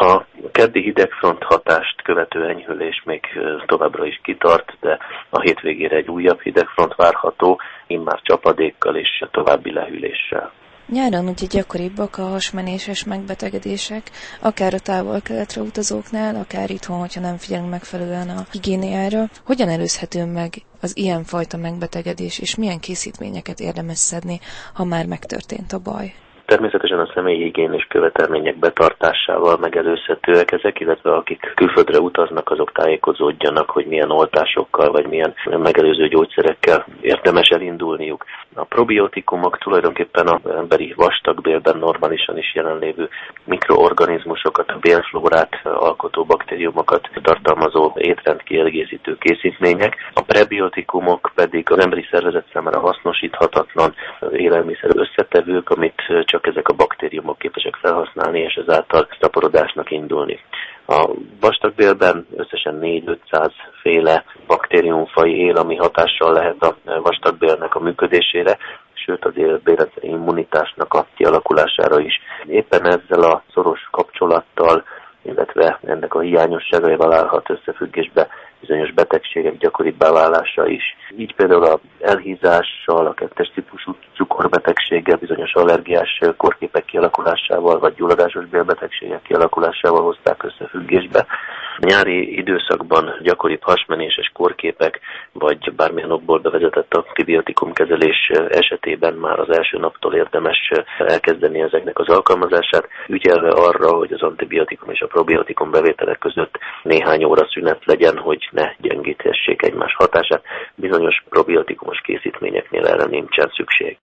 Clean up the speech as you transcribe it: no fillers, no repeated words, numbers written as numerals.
A keddi hidegfront hatást követő enyhülés még továbbra is kitart, de a hétvégére egy újabb hidegfront várható, immár csapadékkal és további lehűléssel. Nyáron ugye gyakoribbak a hasmenéses megbetegedések, akár a távol-keletre utazóknál, akár itthon, hogyha nem figyelünk megfelelően a higiéniára. Hogyan előzhető meg az ilyenfajta megbetegedés, és milyen készítményeket érdemes szedni, ha már megtörtént a baj? Természetesen a személyi higiénés követelmények betartásával megelőzhetőek ezek, illetve akik külföldre utaznak, azok tájékozódjanak, hogy milyen oltásokkal vagy milyen megelőző gyógyszerekkel érdemes elindulniuk. A probiotikumok tulajdonképpen az emberi vastagbélben normálisan is jelenlévő mikroorganizmusokat, a bélflórát alkotó baktériumokat tartalmazó étrendkiegészítő készítmények. A prebiotikumok pedig az emberi szervezet számára hasznosíthatatlan élelmiszer összetevők, amit csak ezek a baktériumok képesek felhasználni, és ezáltal szaporodásnak indulni. A vastagbélben összesen 4-500 féle baktériumfaj él, ami hatással lehet a vastagbélnek a működésére, sőt az élbérrendszeri immunitásnak a kialakulására is. Éppen ezzel a szoros kapcsolattal, illetve ennek a hiányosságaival állhat összefüggésbe bizonyos betegségek gyakoribbá válása is. Így például az elhízással, a 2-es típusú cukorbetegséggel, bizonyos allergiás kórképek kialakulásával, vagy gyulladásos bélbetegségek kialakulásával hozták összefüggésbe. A nyári időszakban gyakoribb hasmenéses kórképek, vagy bármilyen okból bevezetett antibiotikumkezelés esetében már az első naptól érdemes elkezdeni ezeknek az alkalmazását, ügyelve arra, hogy az antibiotikum és a probiotikum bevételek között néhány óra szünet legyen, hogy ne gyengíthessék egymás hatását. Bizonyos probiotikumos készítményeknél erre nincsen szükség.